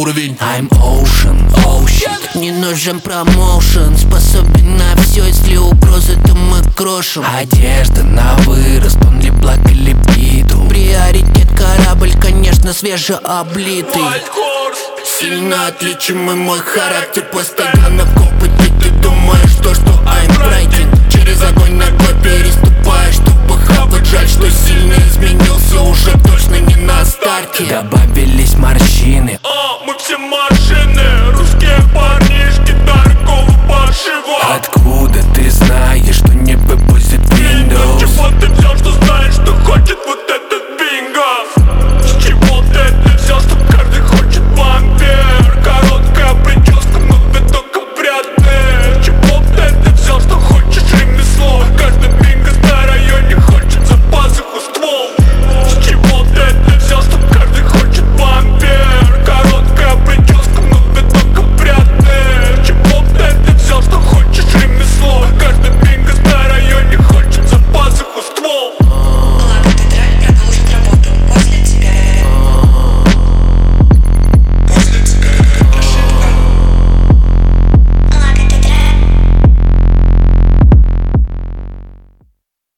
уровень. I'm ocean, не нужен промоушен, способен на все, если угрозы, то мы крошим. Одежда на вырост, он ли благ или биту. Приоритет корабль, конечно, свежеоблитый. Сильно отличимый мой характер, постоянно в опыте. Ты думаешь что I'm breaking. Через огонь ногой переступаешь, чтобы хавать. Жаль, что сильно изменился, уже точно не на старте. Добавились морщины,